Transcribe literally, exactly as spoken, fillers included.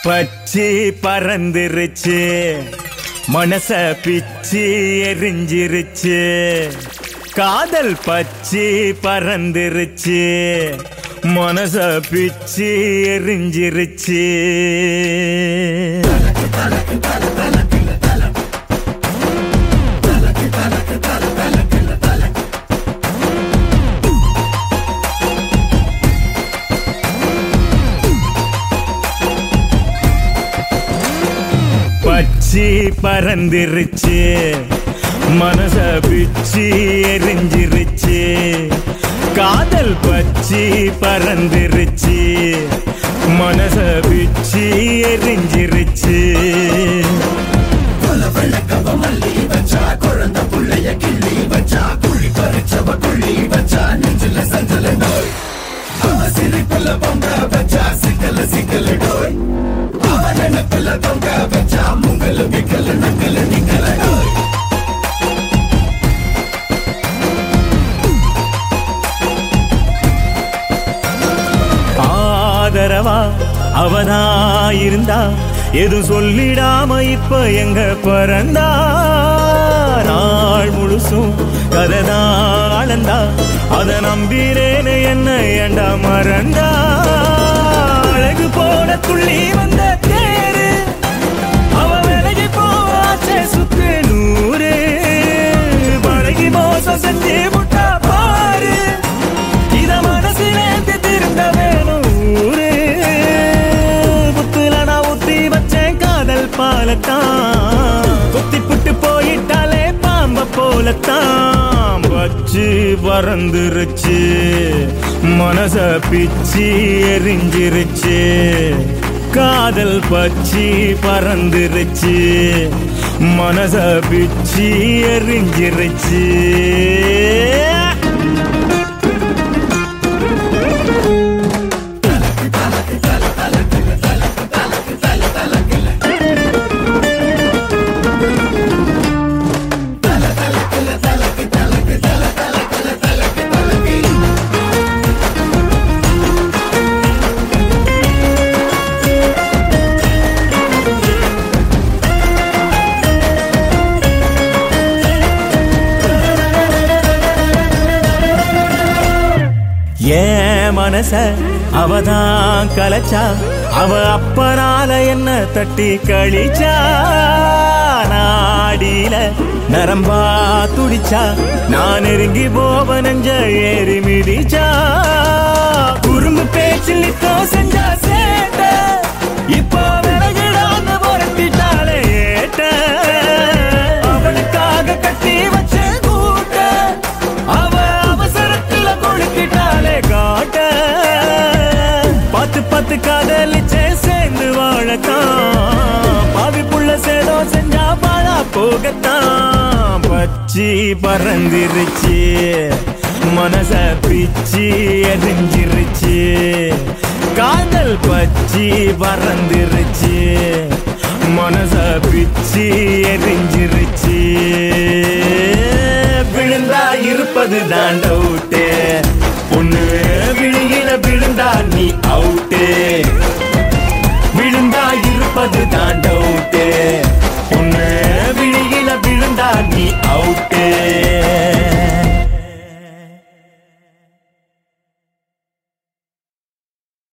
பச்சி பறந்துருச்சு மனச பிச்சி எரிஞ்சிருச்சு காதல் பச்சி பறந்துருச்சு மனச பிச்சி எரிஞ்சிருச்சு பச்சி பறந்துருச்சு மனச பிச்சி எரிஞ்சிருச்சு காதல் பச்சி பறந்துருச்சு மனச பிச்சி எரிஞ்சிருச்சு மல்லி வச்சா குழந்தை புள்ளைய கிள்ளி வச்சா குழி பறிச்சவ குழி வச்சா நெஞ்சில சஞ்சல நோய் சிரிப்புல பொங்க வச்சா சிக்கல சிக்கல நோய் அவனப்பில பொங்க வச்சா முங்கல விக்கல நக்கல நிக்கல நோய் ஆதரவா அவனா இருந்தா எது சொல்லிடாம இப்ப எங்க பிறந்தா நாள் முழுசும் கதைதான் அளந்தா அத நம்பிரேன்னு என்ன ஏண்டா மறந்தா அழகு போல துள்ளி வந்த தேரு அவ விலகி போவாச்சே சுத்து நூறு பழகி மோசம் செஞ்சு முட்டா பாரு இத மனசிலேந்து திருந்த வேணும் ஊரு புத்துல நான் ஊத்தி வச்சேன் காதல் பாலத்தான் கொத்தி புட்டு போயிட்டாலே பாம்ப போலத்தான் பச்சு பறந்துருச்சு மனச பிச்சி எரிஞ்சிருச்சு காதல் பச்சி பறந்துருச்சு மனச பிச்சி எரிஞ்சிருச்சு ஏன் மனச அவதான் கலச்சா அவ அப்பனால என்ன தட்டி கழிச்சா நாடியில நரம்பா துடிச்சா நான் நெருங்கி போவ நெஞ்ச ஏறி மிதிச்சா குறும்பு பேச்சில் நித்தோ செஞ்சா சேட்ட இப்போ விலகிடாம புரட்டிட்டாலே ஏட்ட அவனுக்காக கட்டி வச்ச கூட்ட அவ அவசரத்துல கொடுக்கிட்டாலே காட்ட பத்து பத்து காதலிச்சே சேர்ந்து வாழத்தான் பாவி புள்ள சேதோ செஞ்சா பாழா போகத்தான் பச்சி பறந்துருச்சு மனச பிச்சி எரிஞ்சிருச்சு காதல் பச்சி பறந்துருச்சு மனச பிச்சி எரிஞ்சிருச்சு விழுந்தா இருப்பது தாண்டோ